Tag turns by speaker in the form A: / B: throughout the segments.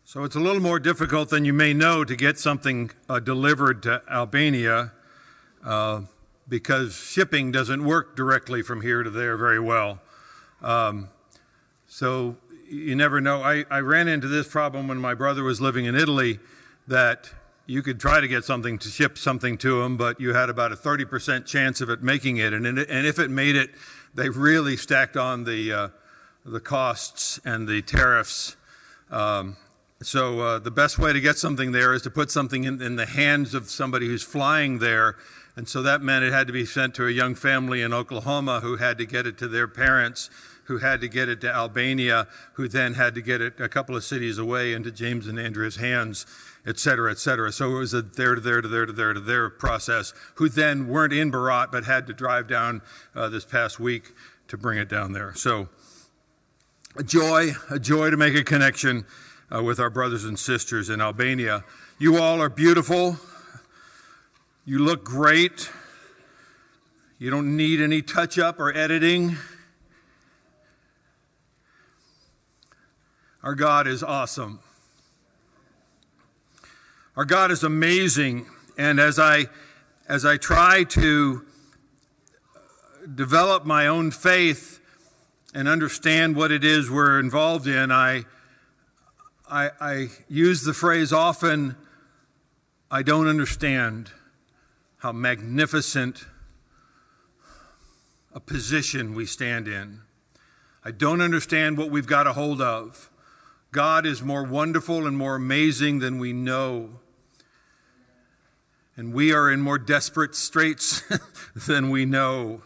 A: So it's a little more difficult than you may know to get something delivered to Albania because shipping doesn't work directly from here to there very well. So you never know. I ran into this problem when my brother was living in Italy, that you could try to get something to ship something to him, but you had about a 30% chance of it making it. And if it made it, they really stacked on the costs and the tariffs. So the best way to get something there is to put something in the hands of somebody who's flying there. And so that meant it had to be sent to a young family in Oklahoma who had to get it to their parents, who had to get it to Albania, who then had to get it a couple of cities away into James and Andrea's hands, et cetera, et cetera. So it was a there to there to there to there to there process, who then weren't in Berat but had to drive down this past week to bring it down there. So a joy to make a connection with our brothers and sisters in Albania. You all are beautiful. You look great. You don't need any touch-up or editing. Our God is awesome. Our God is amazing. And as I try to develop my own faith and understand what it is we're involved in, I use the phrase often, I don't understand how magnificent a position we stand in. I don't understand what we've got a hold of. God is more wonderful and more amazing than we know. And we are in more desperate straits than we know.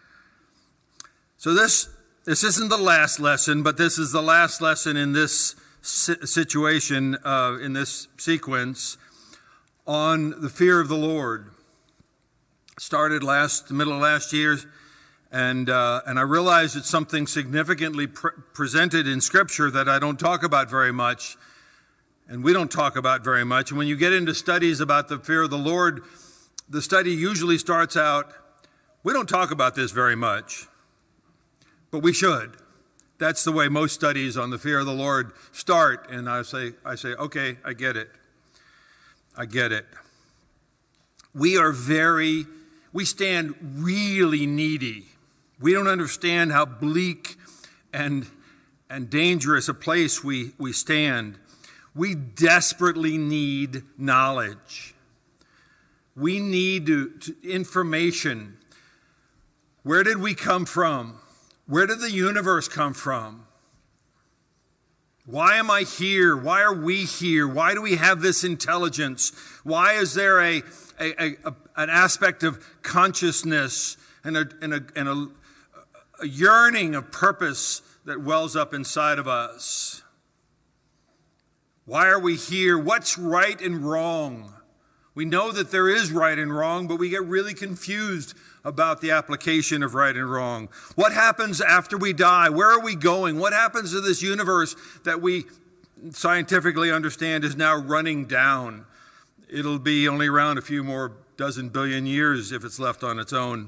A: So this isn't the last lesson, but this is the last lesson in this situation, in this sequence, on the fear of the Lord. Started the middle of last year, and I realized it's something significantly presented in Scripture that I don't talk about very much, and we don't talk about very much. And when you get into studies about the fear of the Lord, the study usually starts out, we don't talk about this very much, but we should. That's the way most studies on the fear of the Lord start. And I say, okay, I get it. I get it. We stand really needy. We don't understand how bleak and dangerous a place we stand. We desperately need knowledge. We need information. Where did we come from? Where did the universe come from? Why am I here? Why are we here? Why do we have this intelligence? Why is there an aspect of consciousness and a yearning of purpose that wells up inside of us? Why are we here? What's right and wrong? We know that there is right and wrong, but we get really confused about the application of right and wrong. What happens after we die? Where are we going? What happens to this universe that we scientifically understand is now running down? It'll be only around a few more dozen billion years if it's left on its own.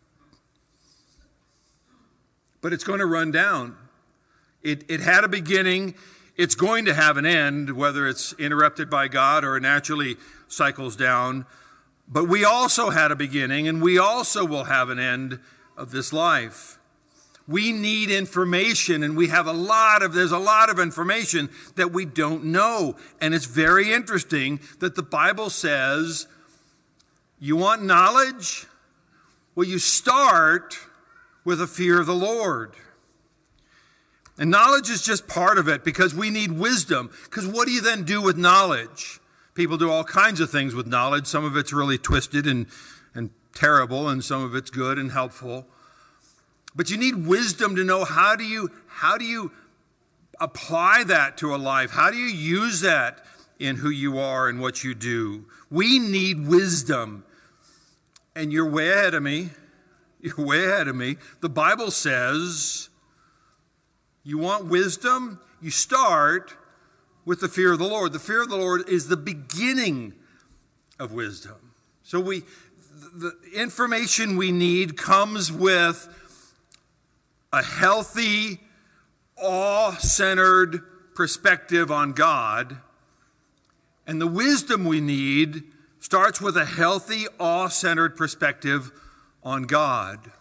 A: But it's going to run down. It had a beginning. It's going to have an end, whether it's interrupted by God or naturally cycles down. But we also had a beginning, and we also will have an end of this life. We need information, and there's a lot of information that we don't know. And it's very interesting that the Bible says, you want knowledge? Well, you start with a fear of the Lord. And knowledge is just part of it, because we need wisdom. Because what do you then do with knowledge? People do all kinds of things with knowledge. Some of it's really twisted and terrible, and some of it's good and helpful. But you need wisdom to know how do you apply that to a life? How do you use that in who you are and what you do? We need wisdom. And you're way ahead of me. You're way ahead of me. The Bible says, you want wisdom? You start with the fear of the Lord. The fear of the Lord is the beginning of wisdom. So the information we need comes with a healthy, awe-centered perspective on God. And the wisdom we need starts with a healthy, awe-centered perspective on God.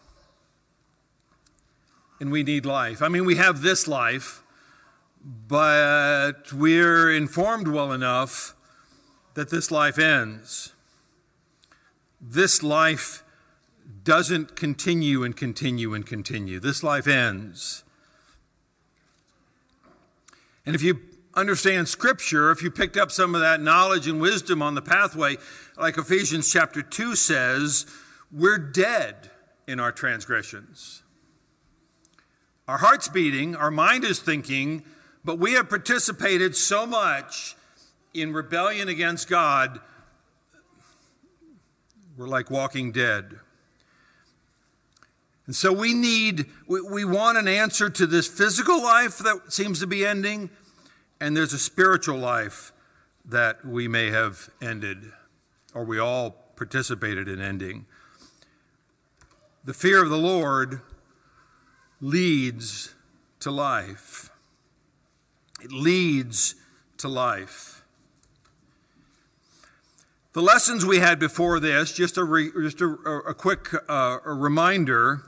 A: And we need life. I mean, we have this life, but we're informed well enough that this life ends. This life doesn't continue and continue and continue. This life ends. And if you understand Scripture, if you picked up some of that knowledge and wisdom on the pathway, like Ephesians chapter 2 says, we're dead in our transgressions. Our heart's beating, our mind is thinking, but we have participated so much in rebellion against God, we're like walking dead. And so we want an answer to this physical life that seems to be ending, and there's a spiritual life that we may have ended, or we all participated in ending. The fear of the Lord leads to life. It leads to life. The lessons we had before this, just a quick reminder,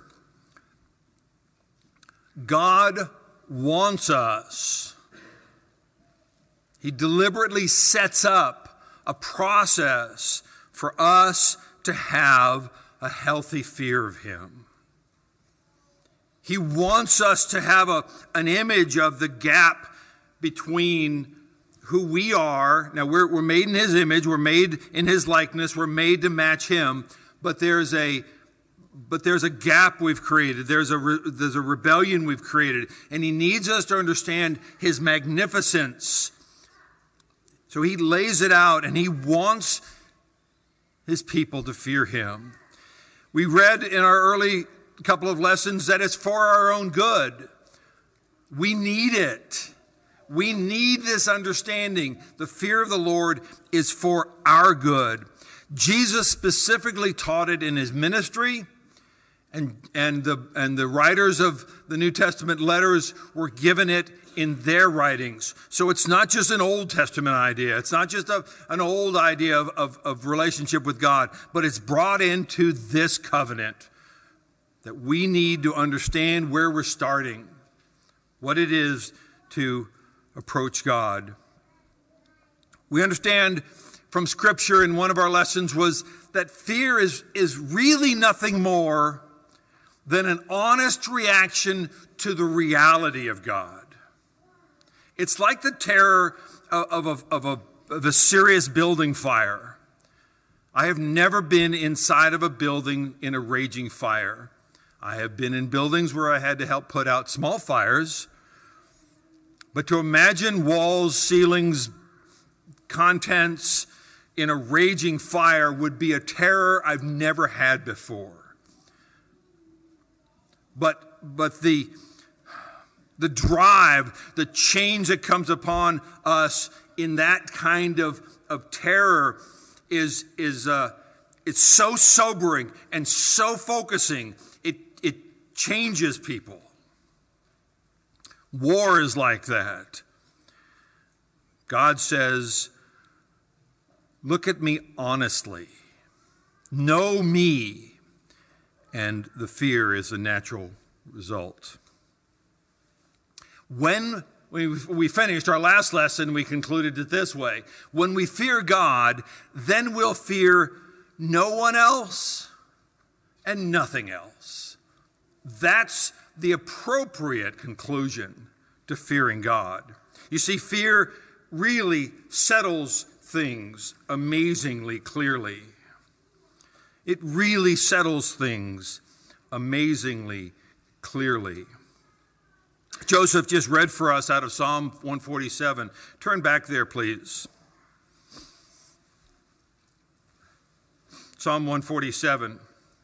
A: God wants us. He deliberately sets up a process for us to have a healthy fear of Him. He wants us to have an image of the gap between who we are. Now, we're made in His image, we're made in His likeness, we're made to match Him, but there's a gap we've created. There's a rebellion we've created, and He needs us to understand His magnificence. So He lays it out, and He wants His people to fear Him. We read in our early couple of lessons that it's for our own good. We need it. We need this understanding. The fear of the Lord is for our good. Jesus specifically taught it in His ministry, and the writers of the New Testament letters were given it in their writings. So it's not just an Old Testament idea. It's not just an old idea of relationship with God, but it's brought into this covenant that we need to understand where we're starting, what it is to approach God. We understand from Scripture, in one of our lessons, was that fear is really nothing more than an honest reaction to the reality of God. It's like the terror of a serious building fire. I have never been inside of a building in a raging fire. I have been in buildings where I had to help put out small fires. But to imagine walls, ceilings, contents in a raging fire would be a terror I've never had before. But the drive, the change that comes upon us in that kind of terror is it's so sobering and so focusing. It changes people. War is like that. God says, look at me honestly. Know me. And the fear is a natural result. When we finished our last lesson, we concluded it this way. When we fear God, then we'll fear no one else and nothing else. That's the appropriate conclusion to fearing God. You see, fear really settles things amazingly clearly. It really settles things amazingly clearly. Joseph just read for us out of Psalm 147. Turn back there, please. Psalm 147.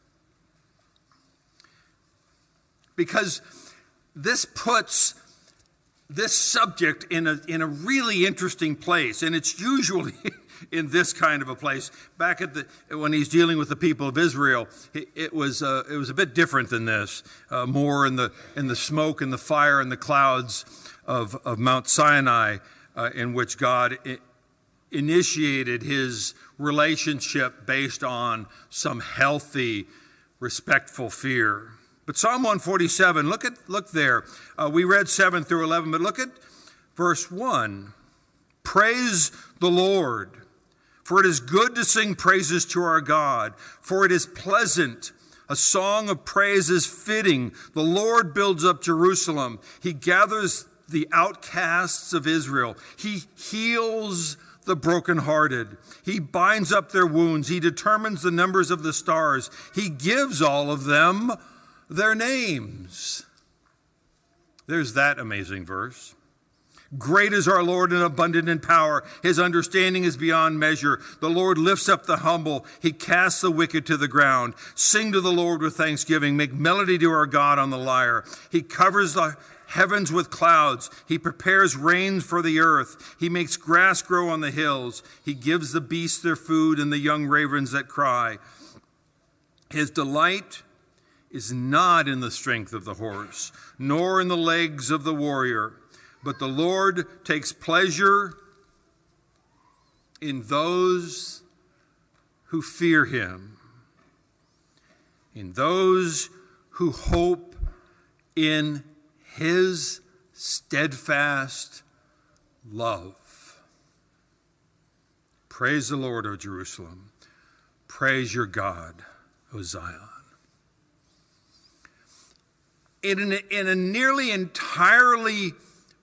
A: Because this puts this subject in a really interesting place, and it's usually in this kind of a place. Back when he's dealing with the people of Israel, it was a bit different than this. More in the smoke and the fire and the clouds. of Mount Sinai, in which God initiated his relationship based on some healthy, respectful fear. But Psalm 147, look there. We read 7 through 11, but look at verse 1. Praise the Lord, for it is good to sing praises to our God, for it is pleasant. A song of praise is fitting. The Lord builds up Jerusalem. He gathers the outcasts of Israel. He heals the brokenhearted. He binds up their wounds. He determines the numbers of the stars. He gives all of them their names. There's that amazing verse. Great is our Lord and abundant in power. His understanding is beyond measure. The Lord lifts up the humble. He casts the wicked to the ground. Sing to the Lord with thanksgiving. Make melody to our God on the lyre. He covers the heavens with clouds. He prepares rain for the earth. He makes grass grow on the hills. He gives the beasts their food and the young ravens that cry. His delight is not in the strength of the horse, nor in the legs of the warrior. But the Lord takes pleasure in those who fear him, in those who hope in his steadfast love. Praise the Lord, O Jerusalem. Praise your God, O Zion. In a nearly entirely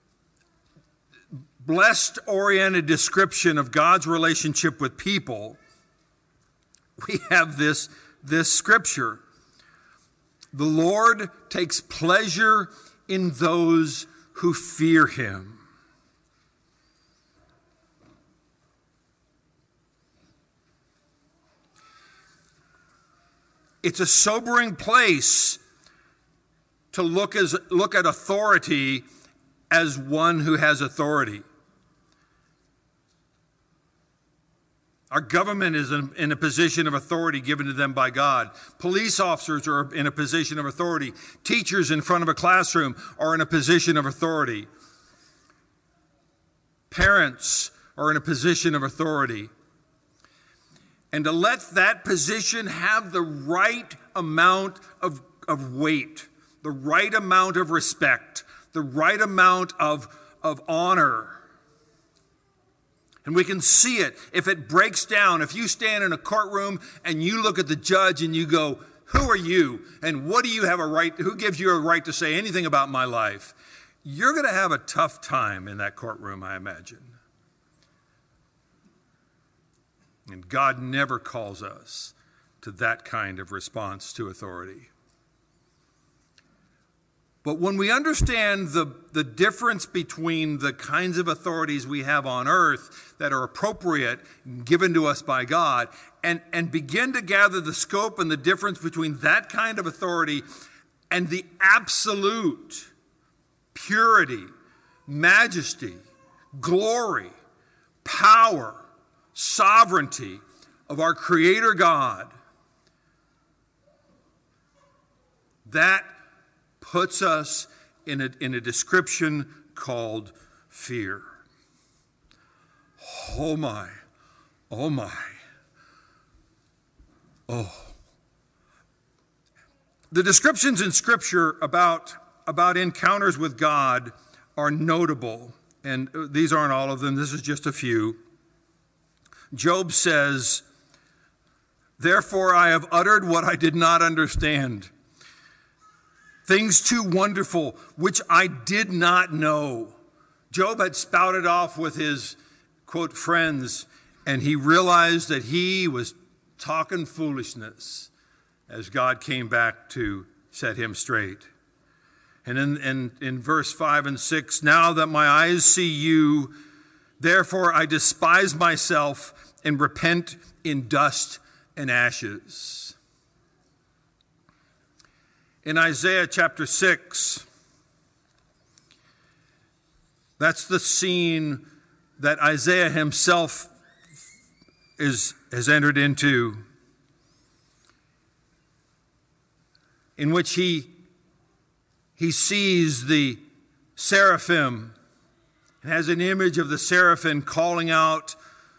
A: blessed-oriented description of God's relationship with people, we have this scripture. The Lord takes pleasure in those who fear him. It's a sobering place to look at authority as one who has authority. Our government is in a position of authority given to them by God. Police officers are in a position of authority. Teachers in front of a classroom are in a position of authority. Parents are in a position of authority. And to let that position have the right amount of weight, the right amount of respect, the right amount of honor. And we can see it. If it breaks down, if you stand in a courtroom and you look at the judge and you go, who are you? And what do you have a right, who gives you a right to say anything about my life? You're going to have a tough time in that courtroom, I imagine. And God never calls us to that kind of response to authority. But when we understand the difference between the kinds of authorities we have on earth that are appropriate, given to us by God, and begin to gather the scope and the difference between that kind of authority and the absolute purity, majesty, glory, power, sovereignty of our Creator God, that puts us in a description called fear. Oh my, oh my, oh. The descriptions in Scripture about encounters with God are notable, and these aren't all of them, this is just a few. Job says, "Therefore I have uttered what I did not understand, things too wonderful, which I did not know." Job had spouted off with his, quote, friends, and he realized that he was talking foolishness as God came back to set him straight. And in verse 5 and 6, "Now that my eyes see you, therefore I despise myself and repent in dust and ashes." In Isaiah chapter 6, that's the scene that Isaiah himself has entered into, in which he sees the seraphim It has an image of the seraphim calling out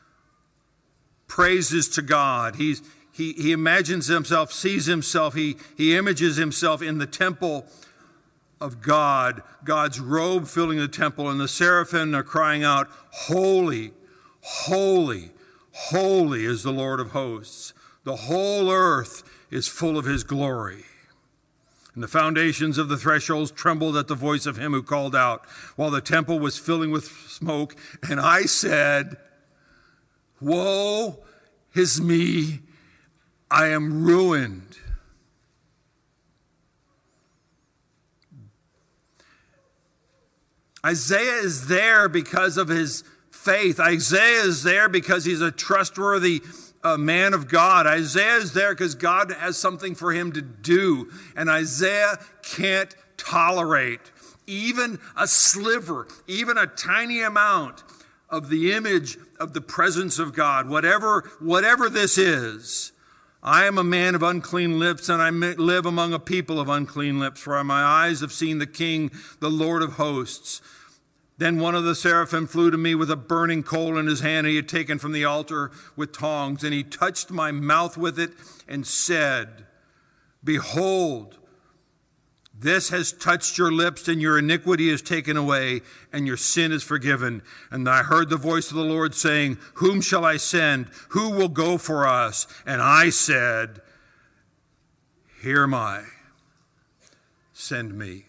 A: praises to God. He imagines himself, sees himself, he images himself in the temple of God, God's robe filling the temple, and the seraphim are crying out, "Holy, holy, holy is the Lord of hosts. The whole earth is full of his glory." And the foundations of the thresholds trembled at the voice of him who called out, while the temple was filling with smoke. And I said, "Woe is me, I am ruined." Isaiah is there because of his faith. Isaiah is there because he's a trustworthy man of God. Isaiah is there because God has something for him to do. And Isaiah can't tolerate even a sliver, even a tiny amount of the image of the presence of God. Whatever this is. I am a man of unclean lips, and I live among a people of unclean lips, for my eyes have seen the King, the Lord of hosts. Then one of the seraphim flew to me with a burning coal in his hand, and he had taken from the altar with tongs, and he touched my mouth with it and said, "Behold, this has touched your lips, and your iniquity is taken away, and your sin is forgiven." And I heard the voice of the Lord saying, "Whom shall I send? Who will go for us?" And I said, "Here am I, send me."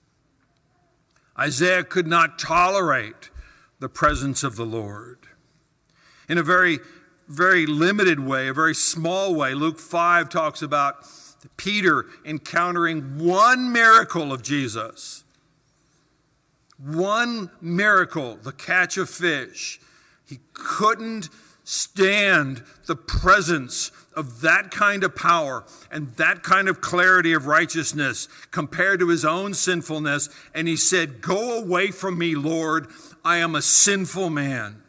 A: Isaiah could not tolerate the presence of the Lord. In a very, very limited way, a very small way, Luke 5 talks about Peter encountering one miracle of Jesus. One miracle, the catch of fish. He couldn't stand the presence of that kind of power and that kind of clarity of righteousness compared to his own sinfulness. And he said, "Go away from me, Lord. I am a sinful man."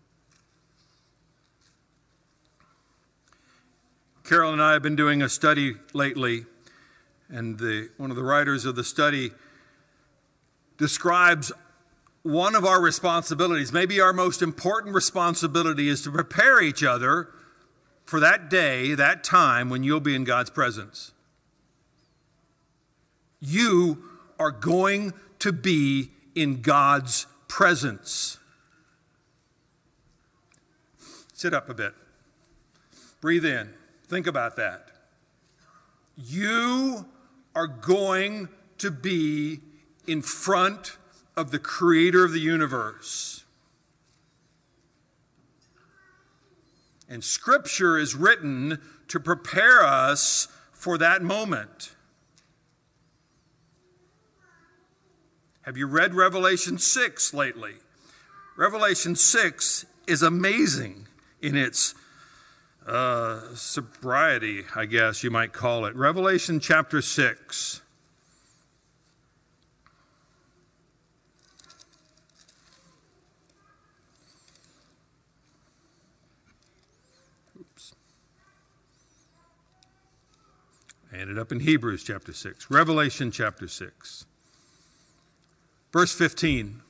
A: Carol and I have been doing a study lately, and one of the writers of the study describes one of our responsibilities, maybe our most important responsibility, is to prepare each other for that day, that time when you'll be in God's presence. You are going to be in God's presence. Sit up a bit. Breathe in. Think about that. You are going to be in front of the Creator of the universe. And Scripture is written to prepare us for that moment. Have you read Revelation 6 lately? Revelation 6 is amazing in its sobriety, I guess you might call it. Revelation chapter 6. I ended up in Hebrews chapter 6. Revelation chapter 6. Verse 15.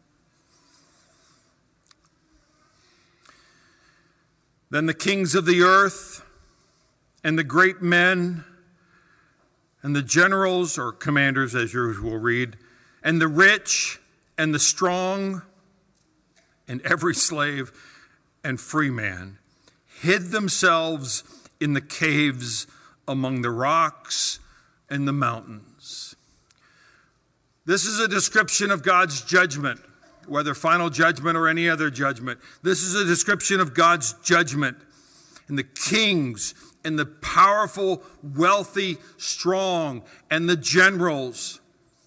A: Then the kings of the earth and the great men and the generals or commanders, as yours will read, and the rich and the strong and every slave and free man hid themselves in the caves among the rocks and the mountains. This is a description of God's judgment, whether final judgment or any other judgment. This is a description of God's judgment. And the kings and the powerful, wealthy, strong, and the generals,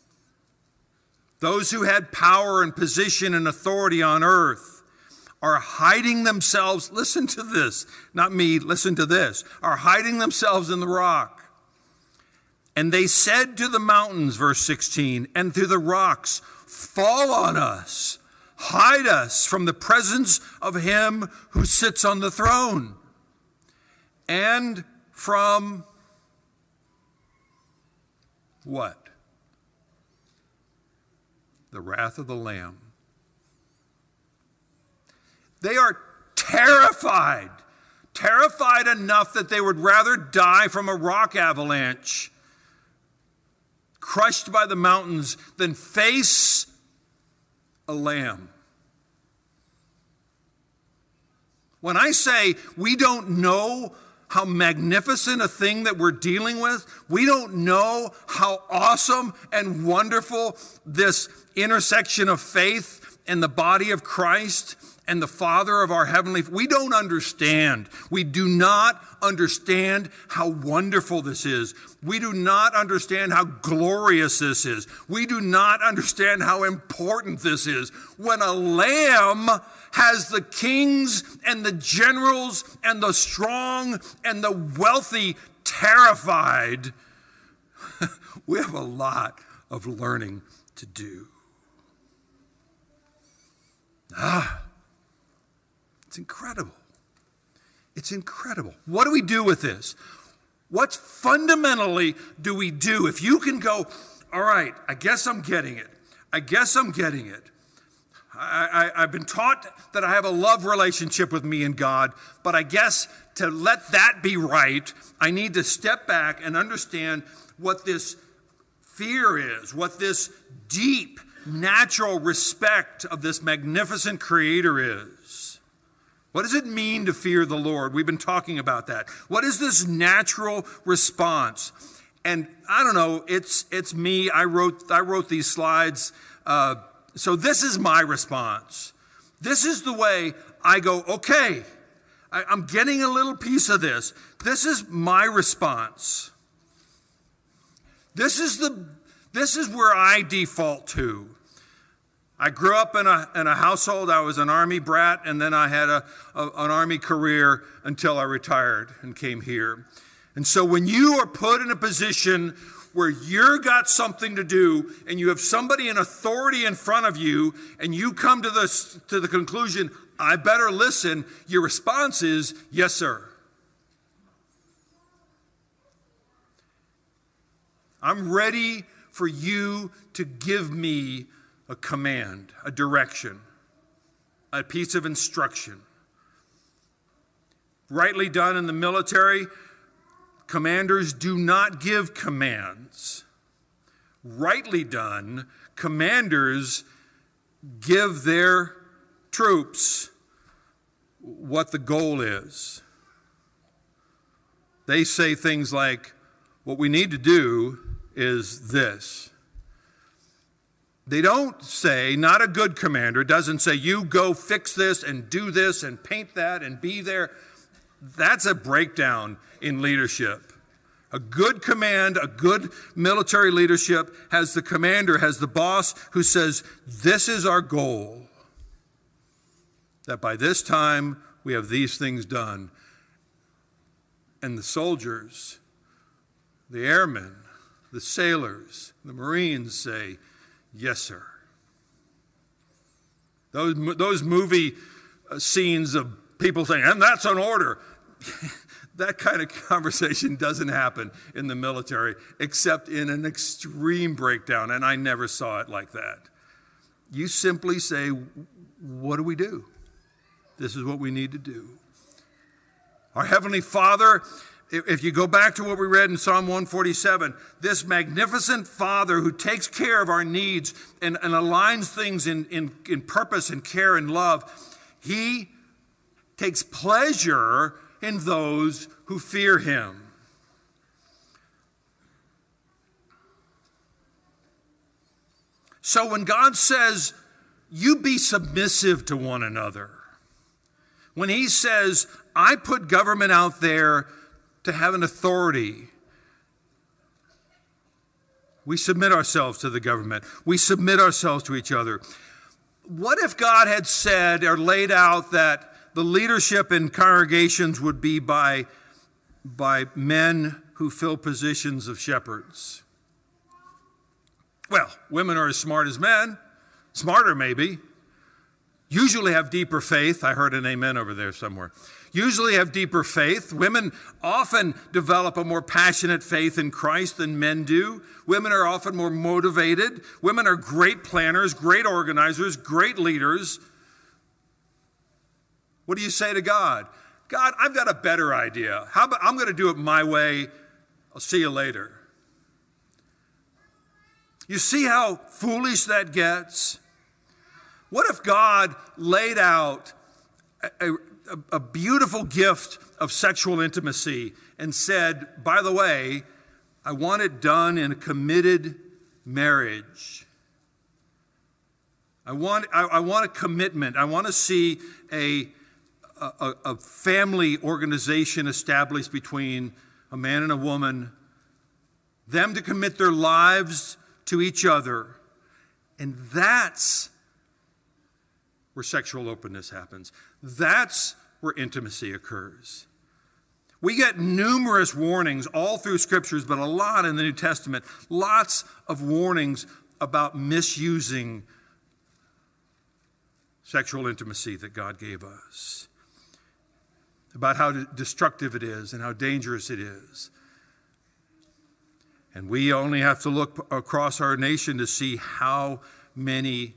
A: those who had power and position and authority on earth, are hiding themselves, listen to this, not me, listen to this, are hiding themselves in the rock. And they said to the mountains, verse 16, and to the rocks, "Fall on us, hide us from the presence of him who sits on the throne, and from" what? The wrath of the Lamb. They are terrified. Terrified enough that they would rather die from a rock avalanche, crushed by the mountains, than face a lamb. When I say we don't know how magnificent a thing that we're dealing with, we don't know how awesome and wonderful this intersection of faith and the body of Christ and the Father of our heavenly, we don't understand. We do not understand how wonderful this is. We do not understand how glorious this is. We do not understand how important this is. When a lamb has the kings and the generals and the strong and the wealthy terrified, we have a lot of learning to do. It's incredible. It's incredible. What do we do with this? What fundamentally do we do? If you can go, all right, I guess I'm getting it. I guess I'm getting it. I've been taught that I have a love relationship with me and God, but I guess to let that be right, I need to step back and understand what this fear is, what this deep, natural respect of this magnificent Creator is. What does it mean to fear the Lord? We've been talking about that. What is this natural response? And I don't know, it's me. I wrote these slides. So this is my response. This is the way I go, okay, I'm getting a little piece of this. This is my response. This is where I default to. I grew up in a household. I was an Army brat, and then I had an Army career until I retired and came here. And so when you are put in a position where you've got something to do, and you have somebody in authority in front of you, and you come to the conclusion, I better listen, your response is, yes, sir. I'm ready for you to give me a command, a direction, a piece of instruction. Rightly done in the military, commanders do not give commands. Rightly done, commanders give their troops what the goal is. They say things like, what we need to do is this. They don't say, not a good commander doesn't say, you go fix this and do this and paint that and be there. That's a breakdown in leadership. A good command, a good military leadership has the commander, has the boss who says, this is our goal. That by this time we have these things done. And the soldiers, the airmen, the sailors, the Marines say, yes, sir. Those movie scenes of people saying, and that's an order. That kind of conversation doesn't happen in the military, except in an extreme breakdown, and I never saw it like that. You simply say, what do we do? This is what we need to do. Our Heavenly Father, if you go back to what we read in Psalm 147, this magnificent Father who takes care of our needs and aligns things in purpose and care and love, He takes pleasure in those who fear Him. So when God says, you be submissive to one another, when He says, I put government out there to have an authority, we submit ourselves to the government. We submit ourselves to each other. What if God had said or laid out that the leadership in congregations would be by men who fill positions of shepherds? Well, women are as smart as men, smarter maybe, usually have deeper faith. I heard an amen over there somewhere. Usually have deeper faith. Women often develop a more passionate faith in Christ than men do. Women are often more motivated. Women are great planners, great organizers, great leaders. What do you say to God? God, I've got a better idea. How about I'm going to do it my way. I'll see you later. You see how foolish that gets? What if God laid out a beautiful gift of sexual intimacy and said, by the way, I want it done in a committed marriage. I want a commitment. I want to see a family organization established between a man and a woman, them to commit their lives to each other. And that's where sexual openness happens. That's where intimacy occurs. We get numerous warnings all through scriptures, but a lot in the New Testament, lots of warnings about misusing sexual intimacy that God gave us, about how destructive it is and how dangerous it is. And we only have to look across our nation to see how many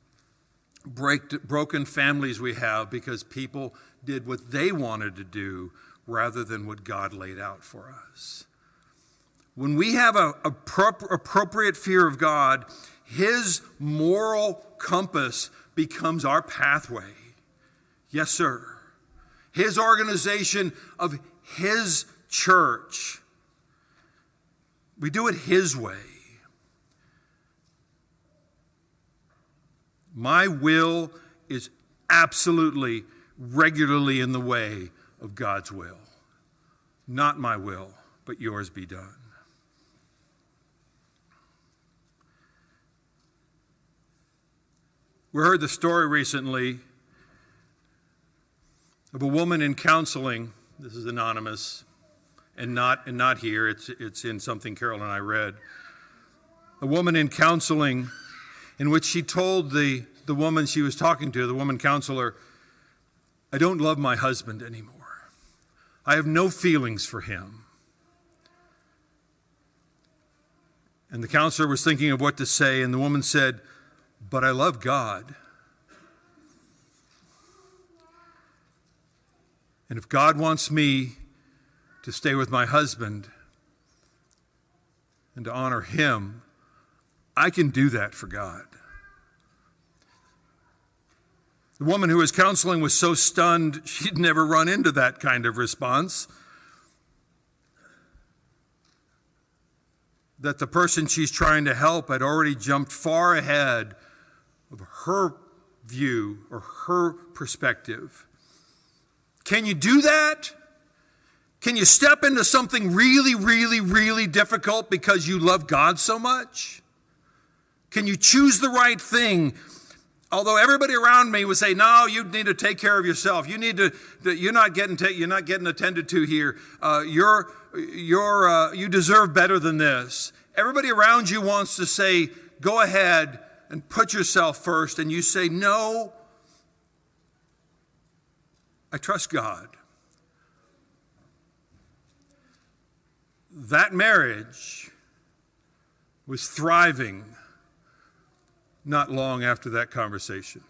A: broken families we have because people did what they wanted to do rather than what God laid out for us. When we have an appropriate fear of God, His moral compass becomes our pathway. Yes, sir. His organization of His church. We do it His way. My will is absolutely, regularly in the way of God's will. Not my will, but yours be done. We heard the story recently of a woman in counseling. This is anonymous and not here. It's in something Carol and I read. A woman in counseling in which she told the woman she was talking to, the woman counselor, I don't love my husband anymore. I have no feelings for him. And the counselor was thinking of what to say, and the woman said, but I love God. And if God wants me to stay with my husband and to honor him, I can do that for God. The woman who was counseling was so stunned, she'd never run into that kind of response, that the person she's trying to help had already jumped far ahead of her view or her perspective. Can you do that? Can you step into something really, really, really difficult because you love God so much? Can you choose the right thing? Although everybody around me would say, no, you need to take care of yourself. You're not getting attended to here. You deserve better than this. Everybody around you wants to say, go ahead and put yourself first. And you say, no, I trust God. That marriage was thriving not long after that conversation.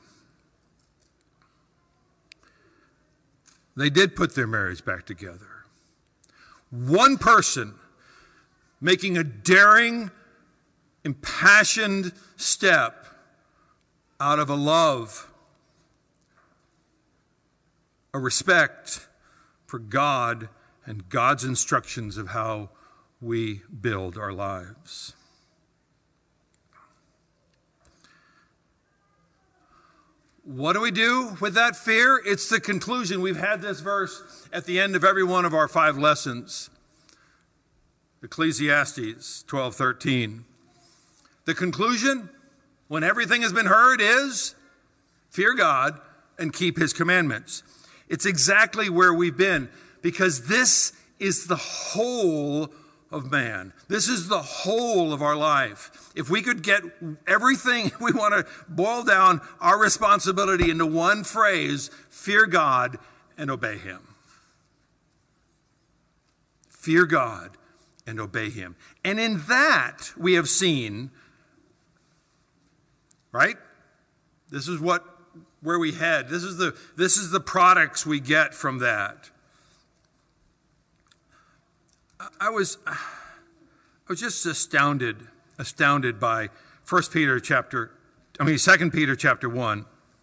A: They did put their marriage back together. One person making a daring, impassioned step out of a love, a respect for God and God's instructions of how we build our lives. What do we do with that fear? It's the conclusion. We've had this verse at the end of every one of our 5 lessons. Ecclesiastes 12:13. The conclusion, when everything has been heard, is fear God and keep His commandments. It's exactly where we've been, because this is the whole of man. This is the whole of our life. If we could get everything, we want to boil down our responsibility into one phrase: fear God and obey Him. Fear God and obey Him. And in that we have seen, right? This is what where we head. This is the products we get from that. I was just astounded by 2 Peter chapter 1.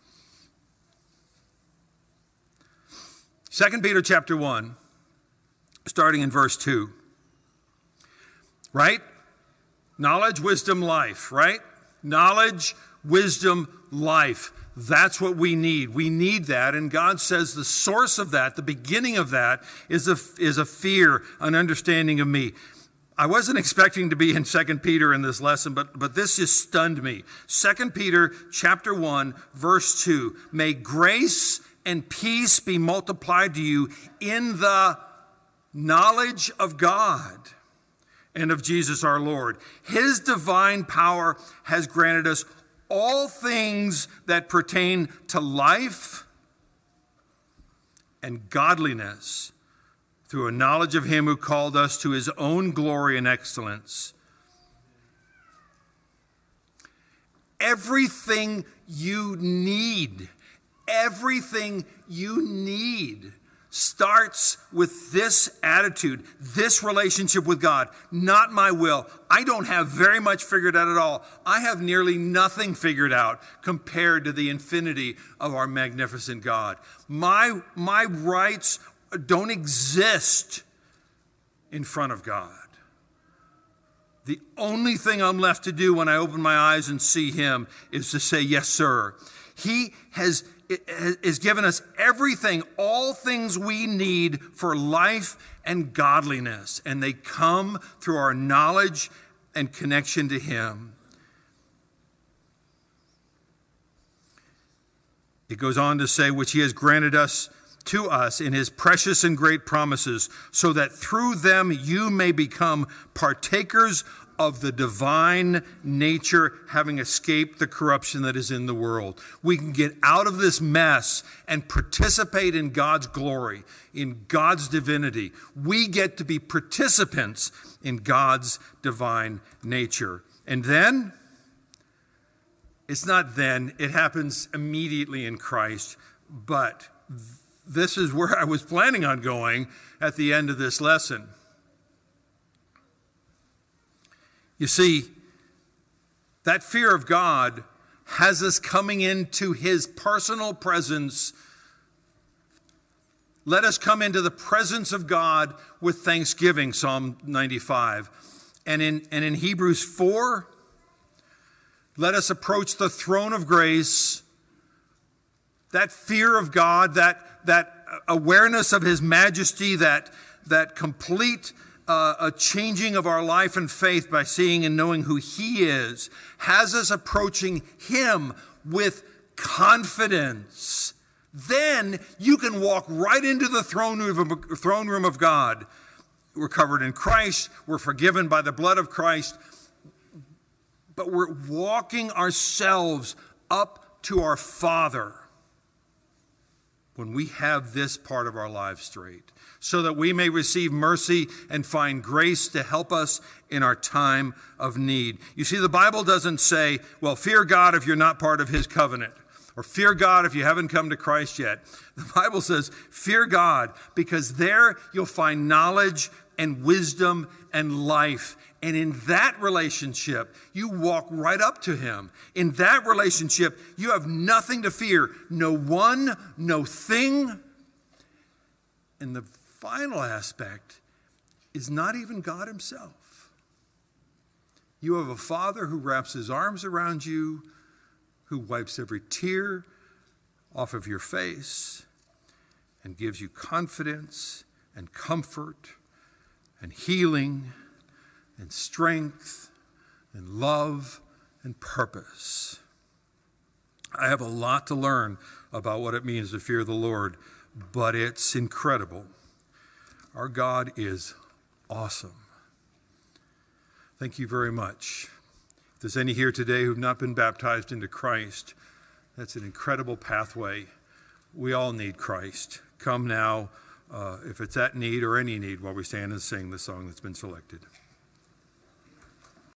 A: 2 Peter chapter 1, starting in verse 2. Right? Knowledge, wisdom, life, right? Knowledge, wisdom, life. That's what we need. We need that. And God says the source of that, the beginning of that, is a fear, an understanding of me. I wasn't expecting to be in 2 Peter in this lesson, but this just stunned me. 2 Peter chapter 1, verse 2. May grace and peace be multiplied to you in the knowledge of God and of Jesus our Lord. His divine power has granted us all things that pertain to life and godliness through a knowledge of him who called us to his own glory and excellence. Everything you need starts with this attitude, this relationship with God. Not my will. I don't have very much figured out at all. I have nearly nothing figured out compared to the infinity of our magnificent God. My rights don't exist in front of God. The only thing I'm left to do when I open my eyes and see him is to say, yes, sir. He has given us everything, all things we need for life and godliness. And they come through our knowledge and connection to him. It goes on to say, which he has granted us to us in his precious and great promises, so that through them you may become partakers of the divine nature, having escaped the corruption that is in the world. We can get out of this mess and participate in God's glory, in God's divinity. We get to be participants in God's divine nature. And then, it's not then, it happens immediately in Christ, but this is where I was planning on going at the end of this lesson. You see, that fear of God has us coming into his personal presence. Let us come into the presence of God with thanksgiving, Psalm 95. And in Hebrews 4, let us approach the throne of grace. That fear of God, that awareness of his majesty, that complete a changing of our life and faith by seeing and knowing who he is, has us approaching him with confidence. Then you can walk right into the throne room of God. We're covered in Christ. We're forgiven by the blood of Christ. But we're walking ourselves up to our Father when we have this part of our lives straight, so that we may receive mercy and find grace to help us in our time of need. You see, the Bible doesn't say, well, fear God if you're not part of his covenant, or fear God if you haven't come to Christ yet. The Bible says, fear God, because there you'll find knowledge and wisdom and life. And in that relationship, you walk right up to him. In that relationship, you have nothing to fear. No one, no thing. And the final aspect is not even God himself. You have a Father who wraps his arms around you, who wipes every tear off of your face and gives you confidence and comfort and healing and strength and love and purpose. I have a lot to learn about what it means to fear the Lord, but it's incredible. Our God is awesome. Thank you very much. If there's any here today who've not been baptized into Christ, that's an incredible pathway. We all need Christ. Come now, if it's that need or any need, while we stand and sing the song that's been selected.